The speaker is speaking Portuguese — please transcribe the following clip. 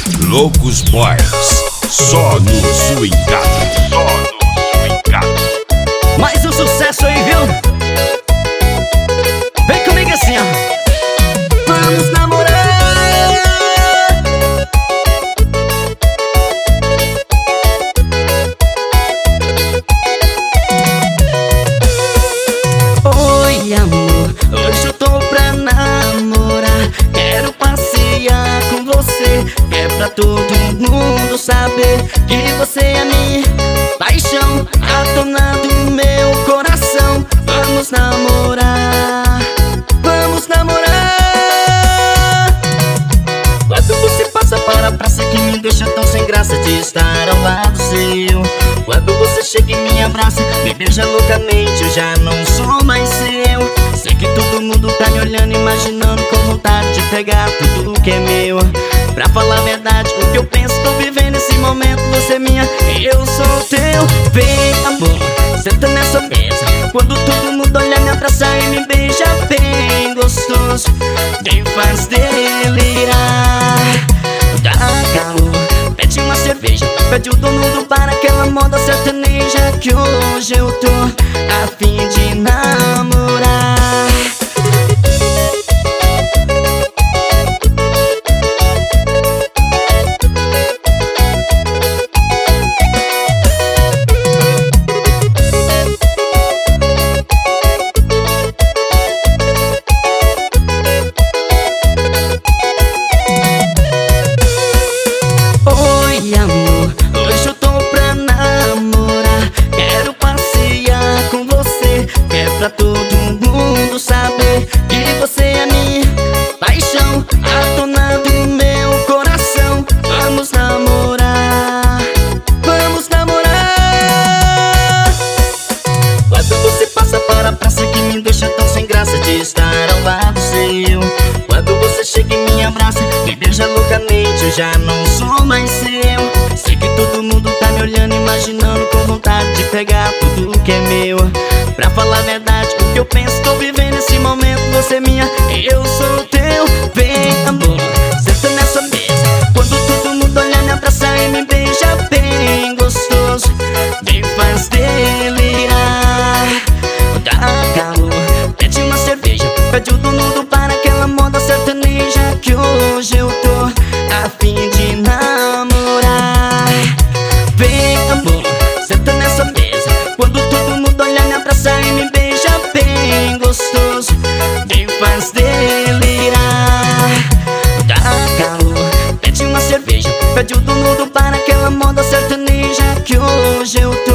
Loucos Boys, só no Swingado. Só no Swingado. Mais um sucesso aí, viu? Vem comigo assim, ó. Vamos namorar. Oi, amor, hoje eu tô pra namorar. Quero passear com você. É pra todo mundo saber que você é minha paixão, a dona do meu coração. Vamos namorar, vamos namorar. Quando você passa para a praça que me deixa tão sem graça de estar ao lado seu. Quando você chega e me abraça, me beija loucamente, eu já não sou mais seu. Sei que todo mundo tá me olhando, imaginando, com vontade de pegar tudo que é meu. Pra falar a verdade, o que eu penso, tô vivendo esse momento. Você é minha e eu sou teu. Vem, amor, senta nessa mesa. Quando todo mundo olha, me abraça e me beija bem gostoso. Me faz delirar. Dá calor, pede uma cerveja, pede o dono do bar, aquela moda sertaneja, que hoje eu tô a fim de namorar. Oi, amor, hoje eu tô pra namorar. Quero passear com você. É pra todo mundo saber que você é minha paixão, a dona do meu coração. Vamos namorar, vamos namorar. Quando você passa para a praça que me deixa tão sem graça de estar ao lado seu. Quando você chega e me abraça, me beija loucamente, eu já não sou mais seu. Sei que todo mundo tá me olhando, imaginando, com vontade de pegar tudo que é meu. Pra falar a verdade, o que eu penso, tô vivendo esse momento. Você é minha e eu sou teu. Vem, amor, senta nessa mesa. Quando todo mundo olha, me abraça e me beija bem gostoso. Me faz delirar. Dá calor, pede uma cerveja, pede o dono do bar, aquela moda sertaneja, que hoje eu tô a fim de namorar. Vem, amor, senta nessa mesa. Quando todo mundo olha, me abraça e me beija bem gostoso. Me faz delirar. Dá calor, pede uma cerveja, pede o dono do bar, aquela moda sertaneja, que hoje eu tô